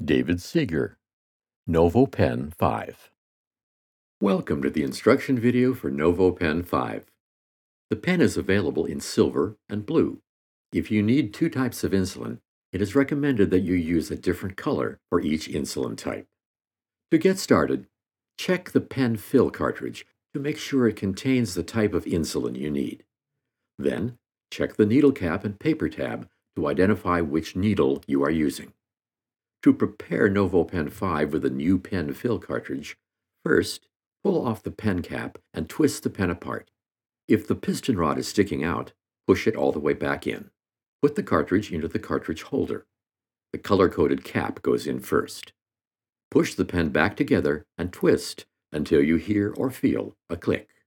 David Seeger, NovoPen 5. Welcome to the instruction video for NovoPen 5. The pen is available in silver and blue. If you need two types of insulin, it is recommended that you use a different color for each insulin type. To get started, check the pen fill cartridge to make sure it contains the type of insulin you need. Then, check the needle cap and paper tab to identify which needle you are using. To prepare NovoPen 5 with a new pen fill cartridge, first, pull off the pen cap and twist the pen apart. If the piston rod is sticking out, push it all the way back in. Put the cartridge into the cartridge holder. The color-coded cap goes in first. Push the pen back together and twist until you hear or feel a click.